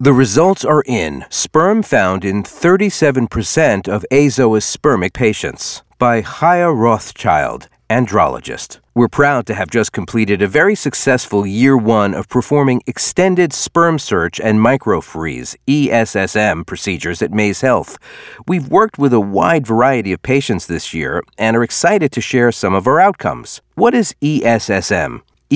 The results are in. Sperm found in 37% of azoospermic patients by Chaya Rothschild, andrologist. We're proud to have just completed a very successful year one of performing extended sperm search and microfreeze, ESSM, procedures at Maze Health. We've worked with a wide variety of patients this year and are excited to share some of our outcomes. What is ESSM?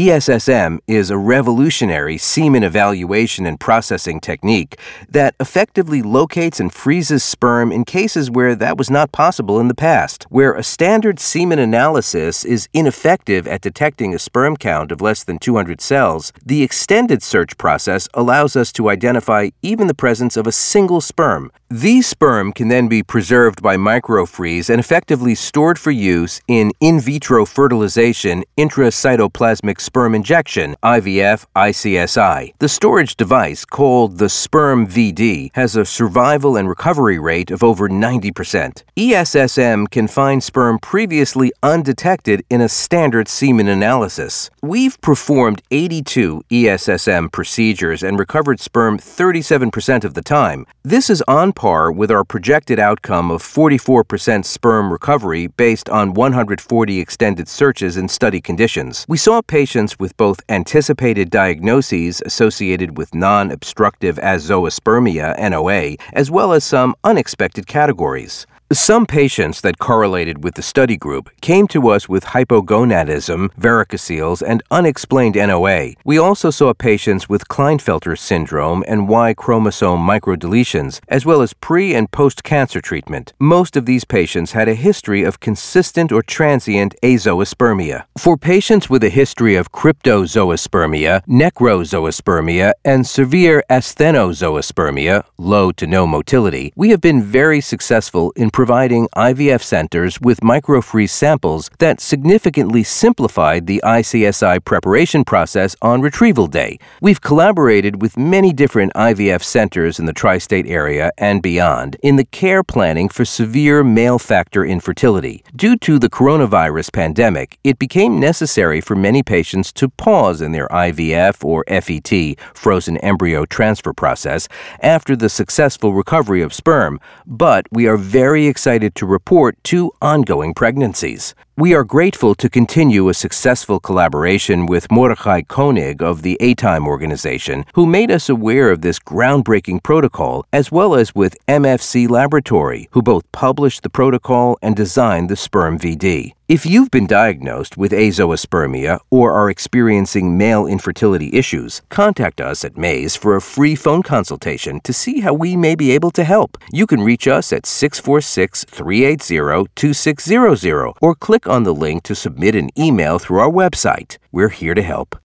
ESSM is a revolutionary semen evaluation and processing technique that effectively locates and freezes sperm in cases where that was not possible in the past. Where a standard semen analysis is ineffective at detecting a sperm count of less than 200 cells, the extended search process allows us to identify even the presence of a single sperm. These sperm can then be preserved by microfreeze and effectively stored for use in vitro fertilization, intracytoplasmic sperm injection, IVF, ICSI. The storage device, called the Sperm VD, has a survival and recovery rate of over 90%. ESSM can find sperm previously undetected in a standard semen analysis. We've performed 82 ESSM procedures and recovered sperm 37% of the time. This is on par with our projected outcome of 44% sperm recovery based on 140 extended searches in study conditions. We saw patients with both anticipated diagnoses associated with non-obstructive azoospermia, NOA, as well as some unexpected categories. Some patients that correlated with the study group came to us with hypogonadism, varicoceles, and unexplained NOA. We also saw patients with Klinefelter syndrome and Y chromosome microdeletions, as well as pre- and post-cancer treatment. Most of these patients had a history of consistent or transient azoospermia. For patients with a history of cryptozoospermia, necrozoospermia, and severe asthenozoospermia, low to no motility, we have been very successful in providing IVF centers with microfreeze samples that significantly simplified the ICSI preparation process on retrieval day. We've collaborated with many different IVF centers in the tri-state area and beyond in the care planning for severe male factor infertility. Due to the coronavirus pandemic, it became necessary for many patients to pause in their IVF or FET, frozen embryo transfer process, after the successful recovery of sperm, but we are very excited to report 2 ongoing pregnancies. We are grateful to continue a successful collaboration with Mordechai Koenig of the A-Time organization, who made us aware of this groundbreaking protocol, as well as with MFC Laboratory, who both published the protocol and designed the Sperm VD. If you've been diagnosed with azoospermia or are experiencing male infertility issues, contact us at Maze for a free phone consultation to see how we may be able to help. You can reach us at 646-380-2600 or click on the link to submit an email through our website. We're here to help.